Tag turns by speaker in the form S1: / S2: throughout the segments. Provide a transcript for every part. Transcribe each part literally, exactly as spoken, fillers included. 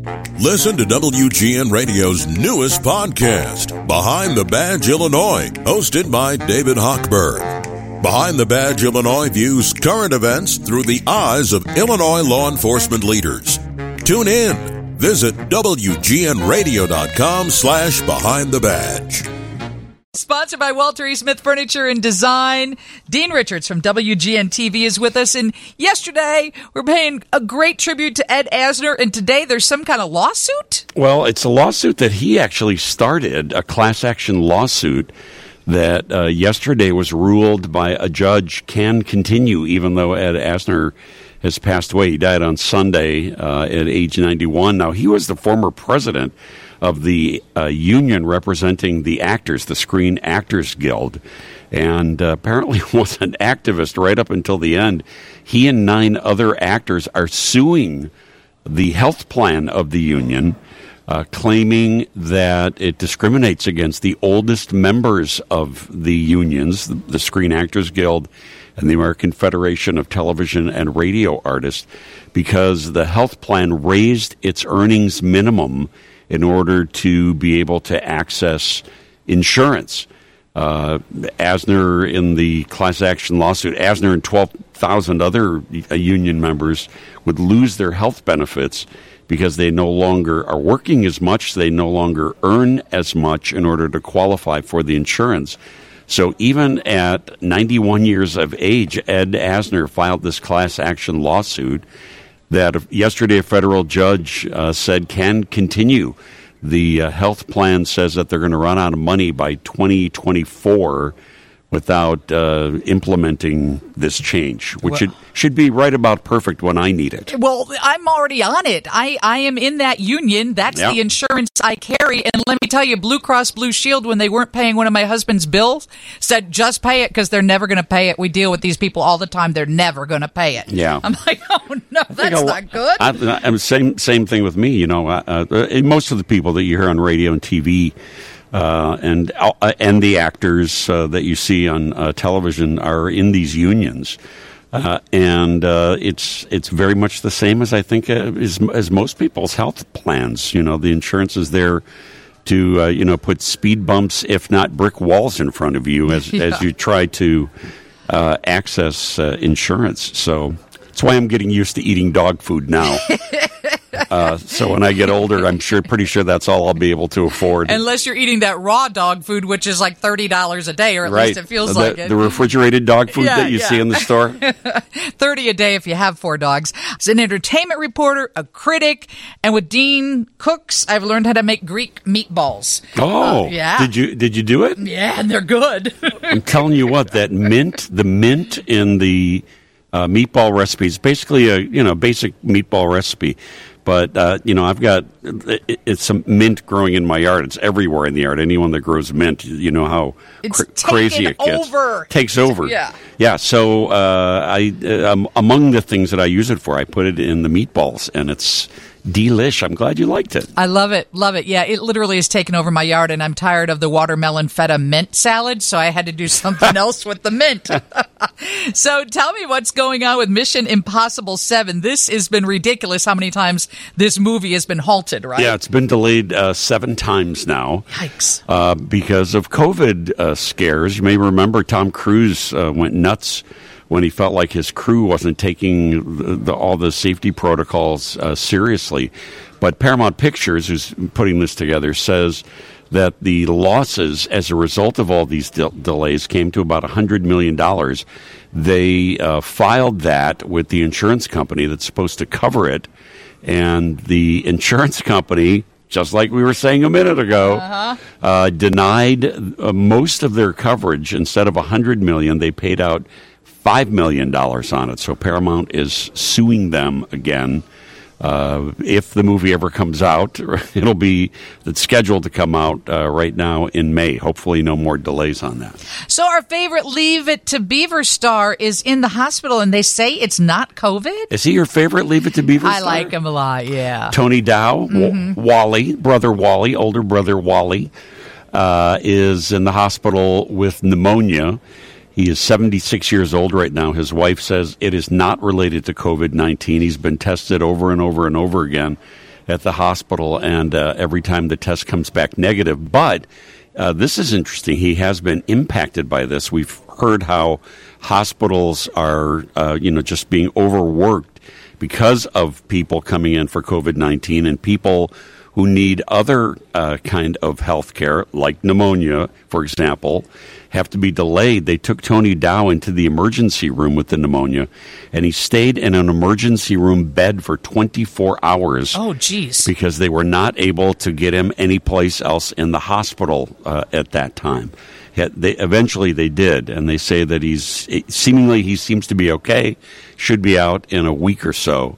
S1: Listen to W G N Radio's newest podcast, Behind the Badge Illinois, hosted by David Hochberg. Behind the Badge Illinois views current events through the eyes of Illinois law enforcement leaders. Tune in. Visit W G N radio dot com slash behind the badge.
S2: Sponsored by Walter E. Smith Furniture and Design. Dean Richards from W G N T V is with us. And yesterday, we're paying a great tribute to Ed Asner. And today, there's some kind of lawsuit?
S3: Well, it's a lawsuit that he actually started, a class action lawsuit that uh, yesterday was ruled by a judge can continue, even though Ed Asner has passed away. He died on Sunday uh, at age ninety-one. Now, he was the former president of the uh, union representing the actors, the Screen Actors Guild, and uh, apparently was an activist right up until the end. He and nine other actors are suing the health plan of the union, uh, claiming that it discriminates against the oldest members of the unions, the, the Screen Actors Guild and the American Federation of Television and Radio Artists, because the health plan raised its earnings minimum in order to be able to access insurance. Uh, Asner, in the class action lawsuit, Asner and twelve thousand other union members would lose their health benefits because they no longer are working as much, they no longer earn as much in order to qualify for the insurance. So even at ninety-one years of age, Ed Asner filed this class action lawsuit that yesterday a federal judge uh, said can continue. The uh, health plan says that they're going to run out of money by twenty twenty-four without uh, implementing this change, which
S2: well,
S3: should, should be right about perfect when I need it.
S2: Well, I'm already on it. I, I am in that union. That's
S3: yep.
S2: the insurance I carry. And let me tell you, Blue Cross Blue Shield, when they weren't paying one of my husband's bills, said, just pay it because they're never going to pay it. We deal with these people all the time. They're never going to pay it.
S3: Yeah.
S2: I'm like, oh, no, that's not good.
S3: I, I, same, same thing with me. You know, uh, uh, most of the people that you hear on radio and T V Uh, and uh, and the actors uh, that you see on uh, television are in these unions, uh, and uh, it's it's very much the same as I think uh, as, as most people's health plans. You know, the insurance is there to uh, you know put speed bumps, if not brick walls, in front of you as yeah. as you try to uh, access uh, insurance. So that's why I'm getting used to eating dog food now. Uh, so when I get older, I'm sure, pretty sure that's all I'll be able to afford.
S2: Unless you're eating that raw dog food, which is like thirty dollars a day, or at
S3: right.
S2: least it feels
S3: the,
S2: like it.
S3: The refrigerated dog food
S2: yeah,
S3: that you
S2: yeah.
S3: see in the store?
S2: thirty a day if you have four dogs. As an entertainment reporter, a critic, and with Dean Cooks, I've learned how to make Greek meatballs.
S3: Oh,
S2: uh, yeah.
S3: Did you did you do it?
S2: Yeah, and they're good.
S3: I'm telling you what, that mint, the mint in the uh, meatball recipe is basically a you know basic meatball recipe. But, uh, you know, I've got, it, it's some mint growing in my yard. It's everywhere in the yard. Anyone that grows mint, you know how cr- crazy it gets.
S2: Over.
S3: Takes over.
S2: Yeah.
S3: Yeah, so uh, I uh, um, among the things that I use it for, I put it in the meatballs, and it's delish. I'm glad you liked it.
S2: I love it. Love it. Yeah, it literally has taken over my yard, and I'm tired of the watermelon feta mint salad, so I had to do something else with the mint. So tell me what's going on with Mission Impossible seven. This has been ridiculous how many times this movie has been halted, right?
S3: Yeah, it's been delayed uh, seven times now.
S2: Yikes.
S3: Uh, because of COVID uh, scares. You may remember Tom Cruise uh, went nuts when he felt like his crew wasn't taking the, the, all the safety protocols uh, seriously. But Paramount Pictures, who's putting this together, says that the losses as a result of all these de- delays came to about one hundred million dollars. They uh, filed that with the insurance company that's supposed to cover it, and the insurance company, just like we were saying a minute ago, uh-huh. uh, denied uh, most of their coverage. Instead of one hundred million dollars, they paid out five million dollars on it. So Paramount is suing them again. Uh, if the movie ever comes out, it'll be it's scheduled to come out uh, right now in May. Hopefully no more delays on that.
S2: So our favorite Leave It to Beaver star is in the hospital, and they say it's not COVID?
S3: Is he your favorite Leave It to Beaver
S2: I
S3: star?
S2: like him a lot, yeah.
S3: Tony Dow,
S2: Mm-hmm.
S3: w- Wally, brother Wally, older brother Wally, uh, is in the hospital with pneumonia. He is seventy-six years old right now. His wife says it is not related to COVID nineteen. He's been tested over and over and over again. at the hospital, and uh, every time the test comes back negative. But uh, this is interesting. He has been impacted by this. We've heard how hospitals are, uh, you know, just being overworked because of people coming in for COVID nineteen and people who need other uh, kind of health care, like pneumonia, for example, have to be delayed. They took Tony Dow into the emergency room with the pneumonia, and he stayed in an emergency room bed for twenty-four hours.
S2: Oh, geez.
S3: Because they were not able to get him anyplace else in the hospital uh, at that time. They, eventually they did, and they say that he's seemingly he seems to be okay, should be out in a week or so.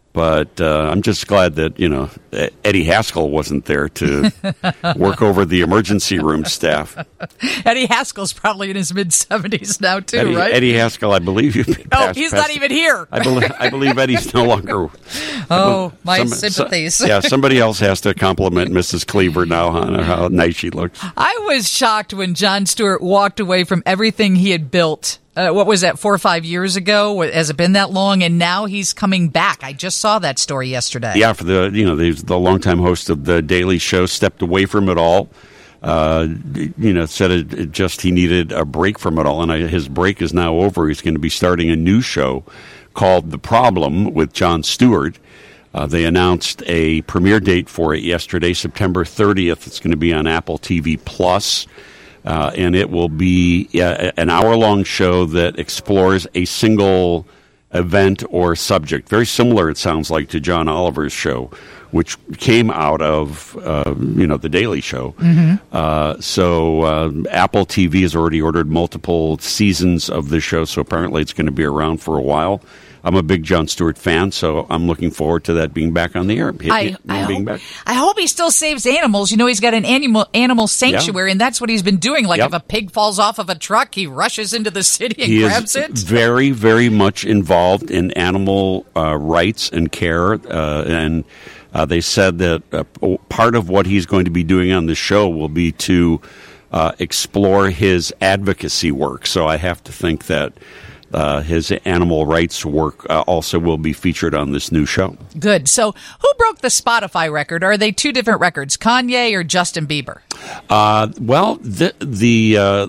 S3: But uh, I'm just glad that, you know, Eddie Haskell wasn't there to work over the emergency room staff.
S2: Eddie Haskell's probably in his mid-seventies now, too,
S3: Eddie,
S2: right?
S3: Eddie Haskell, I believe you.
S2: Oh, he's not even here.
S3: I believe, I believe Eddie's no longer.
S2: Oh, my
S3: some,
S2: sympathies.
S3: So, yeah, somebody else has to compliment Missus Cleaver now on how nice she looks.
S2: I was shocked when Jon Stewart walked away from everything he had built. Uh, what was that, four or five years ago? Has it been that long? And now he's coming back. I just saw that story yesterday.
S3: Yeah, for the you know the, the longtime host of the Daily Show stepped away from it all. Uh, you know, said it, it just he needed a break from it all, and I, his break is now over. He's going to be starting a new show called The Problem with Jon Stewart. Uh, they announced a premiere date for it yesterday, September thirtieth. It's going to be on Apple T V Plus. Uh, and it will be uh, an hour-long show that explores a single event or subject. Very similar, it sounds like, to John Oliver's show, which came out of, uh, you know, The Daily Show. Mm-hmm. Uh, so uh, Apple T V has already ordered multiple seasons of the show, so apparently it's going to be around for a while. I'm a big Jon Stewart fan, so I'm looking forward to that being back on the air.
S2: I, I,
S3: being
S2: hope,
S3: back.
S2: I hope he still saves animals. You know, he's got an animal animal sanctuary, yeah. and that's what he's been doing. Like, yep. if a pig falls off of a truck, he rushes into the city and
S3: he
S2: grabs
S3: is
S2: it.
S3: Very, very much involved in animal uh, rights and care, uh, and uh, they said that uh, part of what he's going to be doing on the show will be to uh, explore his advocacy work. So I have to think that Uh, his animal rights work uh, also will be featured on this new show.
S2: Good. So who broke the Spotify record? Are they two different records, Kanye or Justin Bieber?
S3: Uh, well, the, the uh,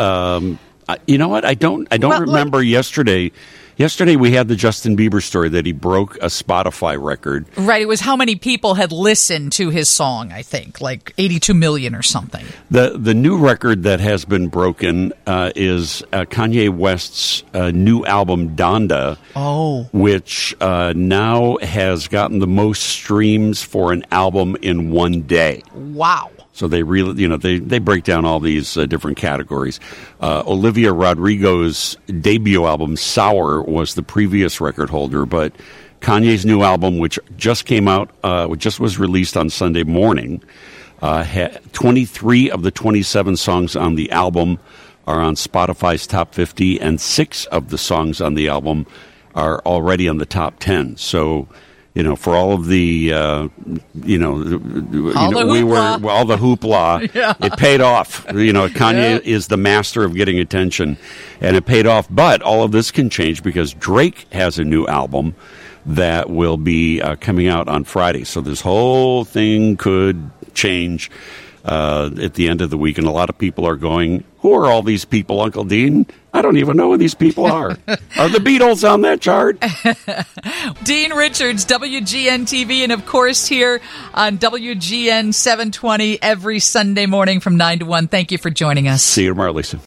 S3: um, you know what? I don't I don't well, remember like, yesterday. Yesterday we had the Justin Bieber story that he broke a Spotify record.
S2: Right. It was how many people had listened to his song, I think, like eighty-two million or something.
S3: The the new record that has been broken uh, is uh, Kanye West's uh, new album, Donda,
S2: oh.
S3: which uh, now has gotten the most streams for an album in one day.
S2: Wow.
S3: So they really, you know, they, they break down all these uh, different categories. Uh, Olivia Rodrigo's debut album, Sour, was the previous record holder, but Kanye's new album, which just came out, uh, which just was released on Sunday morning, uh, had twenty-three of the twenty-seven songs on the album are on Spotify's top fifty, and six of the songs on the album are already on the top ten. So, you know, for all of the, uh, you know,
S2: all
S3: you know
S2: the
S3: we were
S2: hoopla.
S3: all the hoopla.
S2: Yeah.
S3: It paid off. You know, Kanye
S2: yeah.
S3: is the master of getting attention, and it paid off. But all of this can change because Drake has a new album that will be uh, coming out on Friday. So this whole thing could change uh, at the end of the week, and a lot of people are going, "Who are all these people, Uncle Dean? I don't even know who these people are. Are the Beatles on that chart?"
S2: Dean Richards, W G N T V, and of course here on W G N seven twenty every Sunday morning from nine to one. Thank you for joining us.
S3: See you tomorrow, Lisa.